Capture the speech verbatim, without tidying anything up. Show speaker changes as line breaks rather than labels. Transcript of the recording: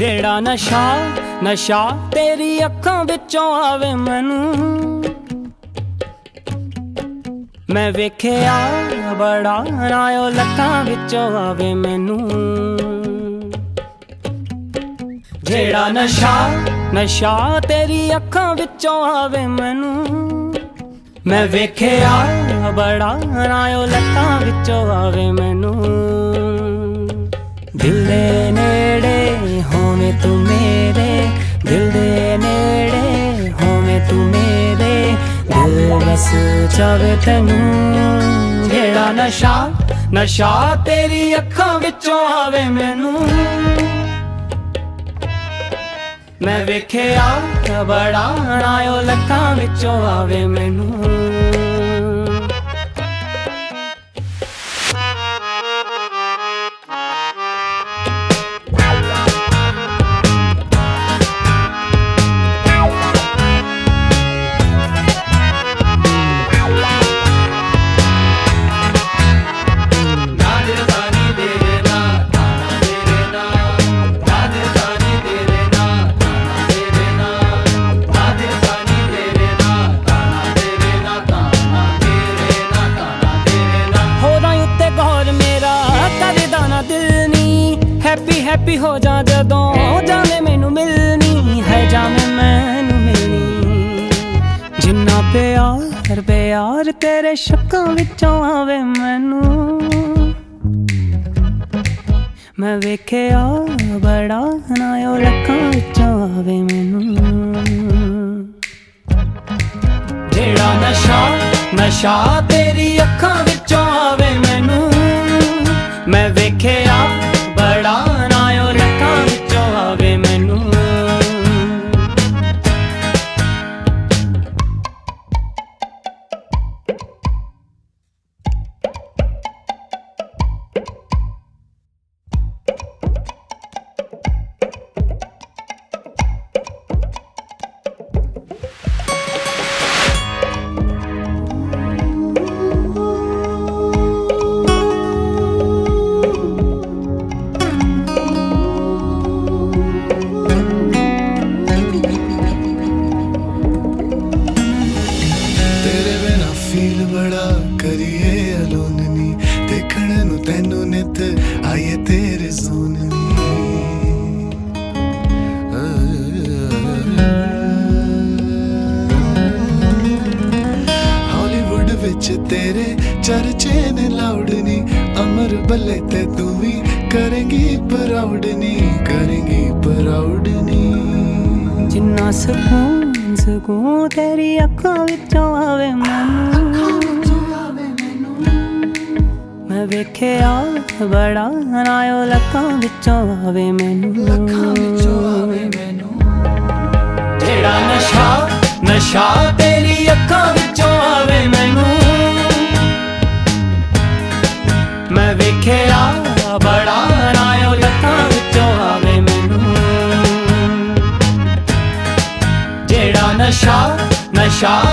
जेड़ा नशा नशा तेरी अखां विचों आवे मैनू, मैं वेख्या बड़ा नायो लखां विचों आवे मैनू। जेड़ा नशा नशा तेरी अखां विचों आवे मैनू, मैं वेख्या बड़ा नायो लखां विचों आवे मैनू। दिल दे नेड़े होवे तू मेरे, दिल दे नेड़े होवे तू मेरे, दिल बस चावे तैनू। जेड़ा नशा नशा तेरी अखां विचों आवे मैनू, मैं वेख्या बड़ा नायो लखां विचों आवे मैनू। हैप्पी हैप्पी हो जा जदों जावे मैनू मिलनी है, जावे मैनू मिलनी। जिन्ना प्यार प्यार तेरे शक्कां विचों आवे मैनू, मैं वेख्या बड़ा नायो लखां विचों आवे मैनू। जेड़ा नशा नशा तेरी अखां विचों आवे मैनू, मैं वेख्या बड़ा नायो लखां विचों आवे मैनू।
बड़ा करिए अलोननी, देखण नू तैनू नित आइए तेरे सोननी। हॉलीवुड विच तेरे चर्चे ने लाउडनी, अमर बल्ले ते तू भी करेंगी प्राउडनी, करेंगी प्राउडनी।
जिन्ना सकून सकून तेरी अखां विचों आवे मैनू, मैं वेख्या बड़ा नायो लखां विचों आवे मैनू। जेड़ा नशा नशा तेरी अखां विचों आवे मैनू, मैं वेख्या बड़ा नायो लखां विचों आवे मैनू। जेड़ा नशा नशा